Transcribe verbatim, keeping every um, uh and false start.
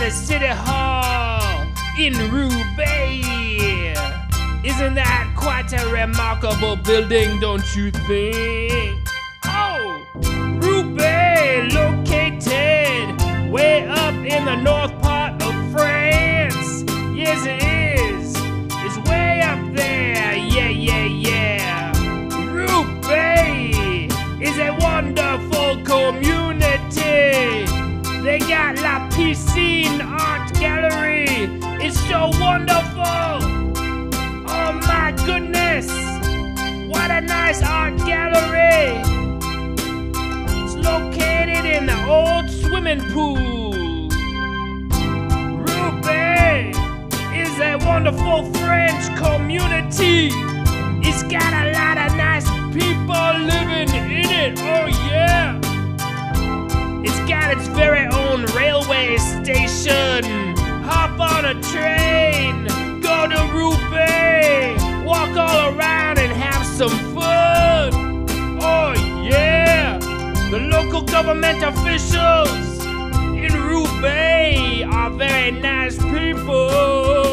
the city hall in Roubaix. Isn't that quite a remarkable building, don't you think? Oh, Roubaix, located way up in the north part of France. Yes, it is. It's way up there. Yeah, yeah, yeah. Roubaix is a wonderful community. They got La Piscine Art Gallery. It's so wonderful. Oh my goodness. What a nice art gallery. It's located in the old swimming pool. Roubaix is a wonderful French community. It's got a lot of nice people living in it. Oh yeah. It's got its very own railway station. Hop on a train, go to Roubaix, walk all around and have some fun. Oh yeah. The local government officials in Roubaix are very nice people.